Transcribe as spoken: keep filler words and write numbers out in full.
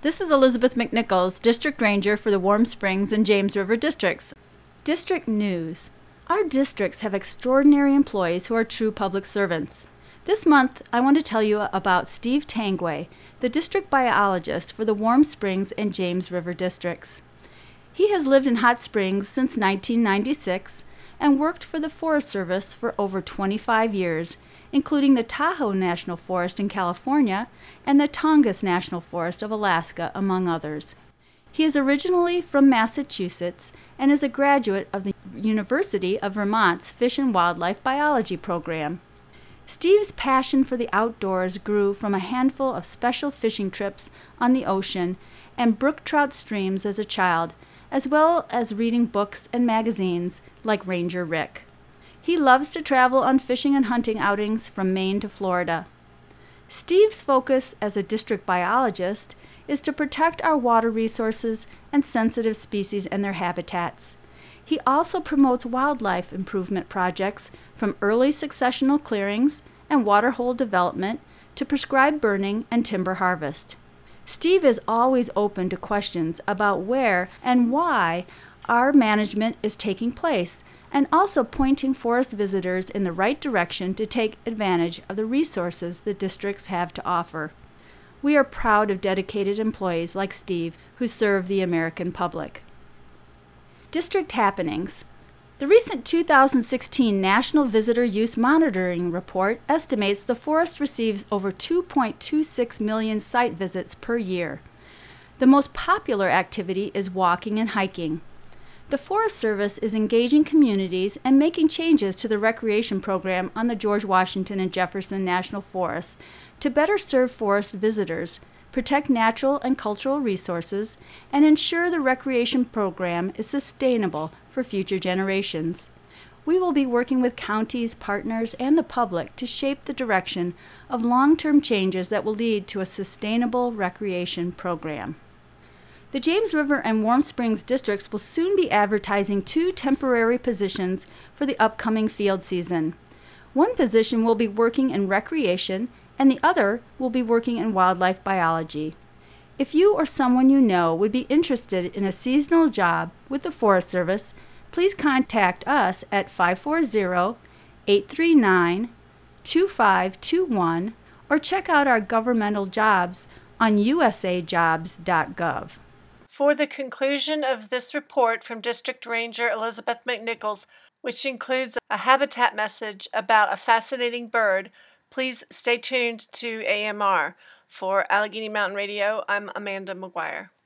This is Elizabeth McNichols, District Ranger for the Warm Springs and James River Districts. District News. Our districts have extraordinary employees who are true public servants. This month, I want to tell you about Steve Tangway, the district biologist for the Warm Springs and James River Districts. He has lived in Hot Springs since nineteen ninety-six and worked for the Forest Service for over twenty-five years, including the Tahoe National Forest in California and the Tongass National Forest of Alaska, among others. He is originally from Massachusetts and is a graduate of the University of Vermont's Fish and Wildlife Biology program. Steve's passion for the outdoors grew from a handful of special fishing trips on the ocean and brook trout streams as a child, as well as reading books and magazines like Ranger Rick. He loves to travel on fishing and hunting outings from Maine to Florida. Steve's focus as a district biologist is to protect our water resources and sensitive species and their habitats. He also promotes wildlife improvement projects from early successional clearings and waterhole development to prescribed burning and timber harvest. Steve is always open to questions about where and why our management is taking place, and also pointing forest visitors in the right direction to take advantage of the resources the districts have to offer. We are proud of dedicated employees like Steve who serve the American public. District happenings. The recent two thousand sixteen National Visitor Use Monitoring Report estimates the forest receives over two point two six million site visits per year. The most popular activity is walking and hiking. The Forest Service is engaging communities and making changes to the recreation program on the George Washington and Jefferson National Forests to better serve forest visitors, protect natural and cultural resources, and ensure the recreation program is sustainable for future generations. We will be working with counties, partners, and the public to shape the direction of long-term changes that will lead to a sustainable recreation program. The James River and Warm Springs districts will soon be advertising two temporary positions for the upcoming field season. One position will be working in recreation, and the other will be working in wildlife biology. If you or someone you know would be interested in a seasonal job with the Forest Service, please contact us at five four zero, eight three nine, two five two one or check out our governmental jobs on u s a jobs dot gov. For the conclusion of this report from District Ranger Elizabeth McNichols, which includes a habitat message about a fascinating bird, please stay tuned to A M R. For Allegheny Mountain Radio, I'm Amanda McGuire.